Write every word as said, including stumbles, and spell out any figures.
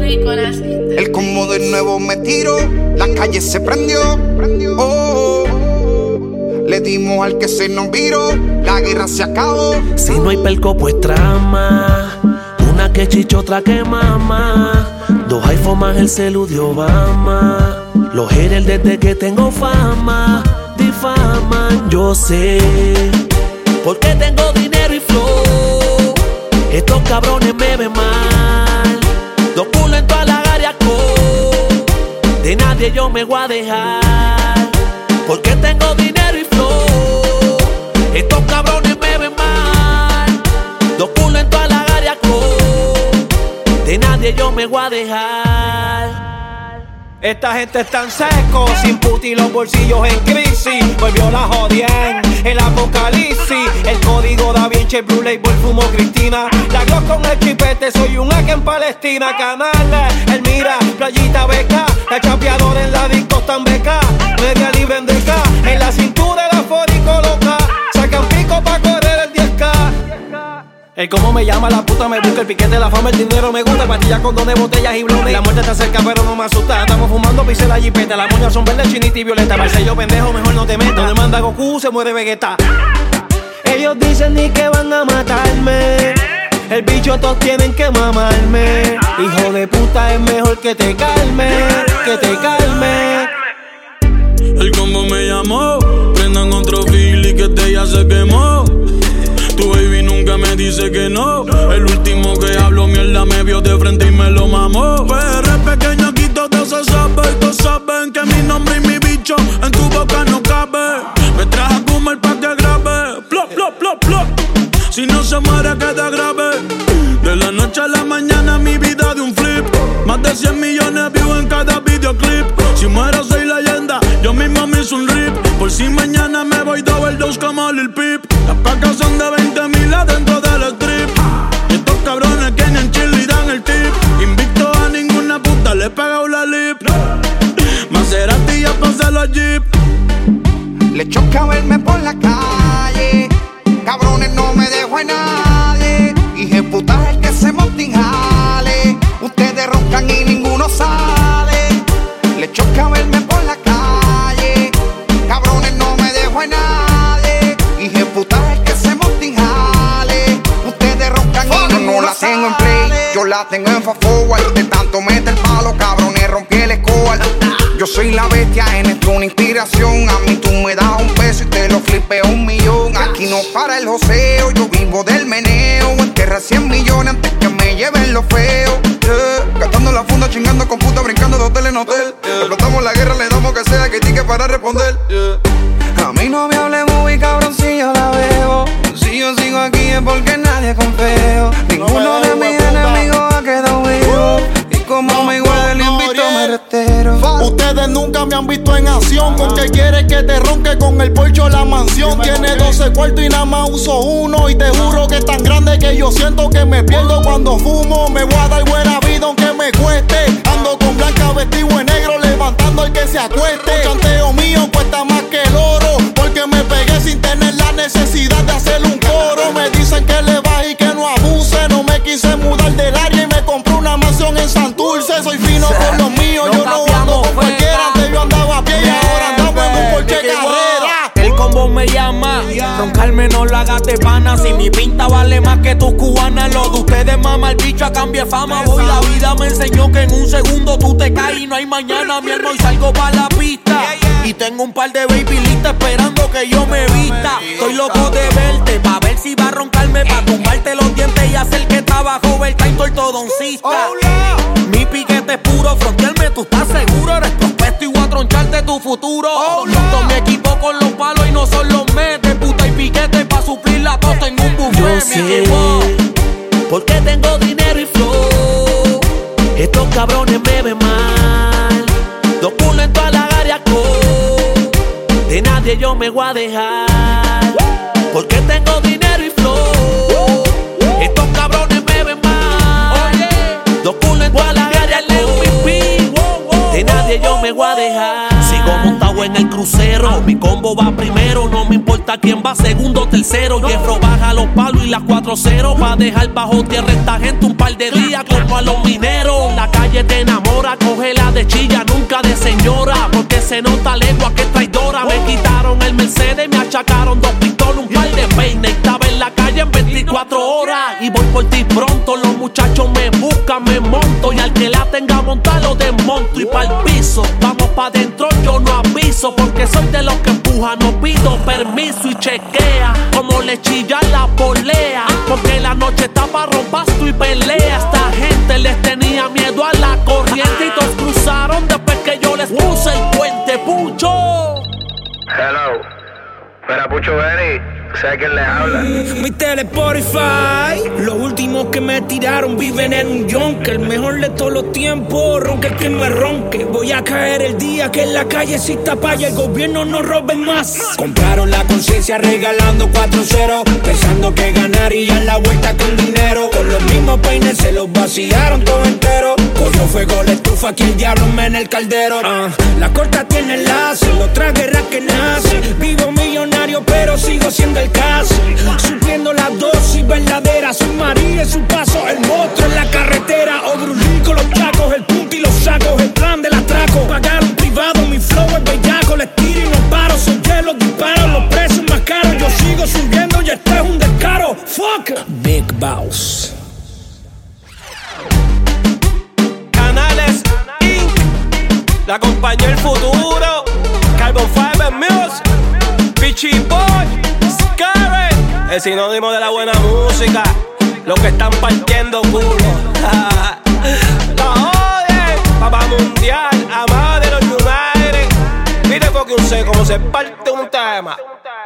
El combo de nuevo me tiró, la calle se prendió. Oh, le dimos al que se nos viró, la guerra se acabó. Si no hay pelco pues trama, una que chicha, otra que mama. Dos iPhone más el celu de Obama. Los haters desde que tengo fama difaman, yo sé, porque tengo dinero y flow. Estos cabrones me ven mal. Dos culos en toda la área, de nadie yo me voy a dejar, porque tengo dinero y flow. Estos cabrones me ven mal. Dos culos en toda la área, de nadie yo me voy a dejar. Esta gente es tan seco, sin puti y los bolsillos en crisis. Volvió la jodien, el apocalipsis. El código da Vinci, el Blue Label, fumo Cristina. La Glock con el chipete, soy un hack en Palestina. Canales, el mira, playita beca. La chapeadora en la disco tan beca. Media libre en deca, en la cintura el afórico loca. Sacan pico pa' correr el diez K. El cómo me llama, la puta me busca, el piquete, la fama, el dinero me gusta, pastillas, condones, botellas y blones. La muerte está cerca pero no me asusta, estamos fumando pise la jipeta. Las moñas son verdes, chinita y violeta. Para ser yo pendejo, mejor no te metas. Donde manda Goku, se muere Vegeta. Ellos dicen ni que van a matarme, el bicho todos tienen que mamarme. Hijo de puta, es mejor que te calme, que te calme. El combo me llamó, prendan otro fili que este ya se quemó. Tu baby nunca me dice que no. El último que hablo mierda me vio de frente y me lo mamó. P R pequeño, aquí todo se sabe. Todos saben que mi nombre y mi bicho en tu boca no cabe. Me traje a comer pa' que grabe. Plop, plop, plop, plop. Si no se muere queda grave. De la noche a la mañana mi vida de un flip. Más de cien millones views en cada videoclip. Si muero soy leyenda, yo mismo me hice un rip. Por si mañana me voy double dose como Lil Peep. Las pacas son de veinte mil adentro del strip. Y estos cabrones que ni en Chile dan el tip. Invicto a ninguna puta, le he pegado la lip. Maserati ya pasé los jeep. Le choca verme por la calle, cabrones no me dejo en nadie. Hije puta el que se monta y jale. Ustedes roncan y ninguno sale. Le choca verme por la calle, cabrones no me dejo en nadie. Hije puta el que se monta y jale. Ustedes roncan y yo no la tengo en play, yo la tengo en fast forward. De tanto mete el palo, cabrones rompí el score. Yo soy la bestia, en esto una inspiración. A mí tú me das un peso y te lo flipeo un millón. Aquí no para el joseo, yo vivo del meneo. Enterra cien millones antes que me lleven lo feo. Yeah. Gastando la funda, chingando con puta, brincando de hotel en hotel. Yeah. Explotamos la guerra, le damos que sea que tique para responder. Yeah. A mí no me hable muy cabrón si yo la veo. Si yo sigo aquí es porque nadie confío. Ninguno de mis enemigos ha quedado vivo. Y como me igual el invito me retero. Ustedes nunca me han visto en acción. Porque quiere que te ronque con el porcho la mansión. Tiene doce cuartos y nada más uso uno. Y te juro que es tan grande que yo siento que me pierdo cuando fumo. Me voy a dar buena vida aunque me cueste. Ando con blanca vestido en negro, levantando el que se acueste. El chanteo mío cuesta más que el oro, porque me pegué sin tener la necesidad de hacer un coro. Me dicen que le baje y que no abuse. No me quise mudar del área y me compré una mansión en Santurce. Soy fino con los míos, yo no ando con cualquiera. Antes yo andaba a pie y ahora andamos en un Porsche Carrera. El combo me llama, roncarme no la hagas de pana. Si mi pinta vale más que tus cubanas, lo de ustedes mama el bicho a cambio de fama. Voy, la vida me enseñó que en un segundo tú te caes y no hay mañana. Mi hermano, y salgo pa' la pista y tengo un par de baby listas esperando que yo me vista. Estoy loco de verte, pa' ver si va a roncarme, pa' tumbarte los dientes y hacer que trabajo ver y ortodoncista. Mi piquete es puro, frontearme, tú estás seguro. Eres prospecto y voy a troncharte tu futuro. Monto mi equipo con los palos y no son los metes. Puta y piquete pa' suplir la costa en un buffet. Yo sé, porque tengo dinero y flow. Estos cabrones me ven mal. Dos culos en toda la área, de nadie yo me voy a dejar, porque tengo dinero y flow. Estos cabrones me ven mal. Dos culos en toda la área, de nadie yo me voy a dejar. Sigo montado en el crucero, mi combo va primero. No me importa quién va segundo o tercero. Jeffro baja los palos y las cuatro cero. Va a dejar bajo tierra esta gente un par de días como a los mineros. La calle calle te enamora, cógela de chilla, nunca de señora, porque se nota lengua que es traidora. Me quitaron el Mercedes, me achacaron dos pistolas, un par de peines. Estaba en la calle en veinticuatro horas y voy por ti pronto. Los muchachos me buscan, me monto y al que la tenga montar lo desmonto y pa'l piso. Vamos pa' dentro, yo no aviso, porque soy de los que empuja, no pido permiso y chequea como le chilla la polea, porque la noche está pa' rompasto y pelea. Esta gente les tenía miedo a la corriente y todos cruzaron después que yo les puse el puente. Pucho. Hello, espera Pucho Benny, ¿sabes quién les habla? Mi tele Spotify, los últimos que me tiraron viven en un yonke. El mejor de todos los tiempos, ronque el que me ronque. Voy a caer el día que en la calle exista paya, el gobierno no robe más. Compraron la conciencia regalando cuatro ceros, pensando que ganarían la vuelta con dinero. Con los mismos peines se los vaciaron todo entero. Cogió fuego la estufa, que el diablo me en el caldero. uh, La corta tiene enlace, otra guerra que nace. Vivo millonario pero sigo siendo el caso, supliendo la dosis verdadera. Soy María en su paso, el monstruo en la carretera. Obrulín con los chacos, el punto y los sacos, el plan del atraco. Pagaron privado, mi flow es bellaco. Les tiro y no paro, son hielos, disparos. Los precios más caros, yo sigo subiendo y este es un descaro. Fuck Big Boss. Canales incorporated. La compañía El Futuro, Carbon Fiber Music, Pichi Boy, Scary, el sinónimo de la buena música. Los que están partiendo culo. La oye, papá mundial, amado de los United. Mire porque un sé cómo se parte un tema.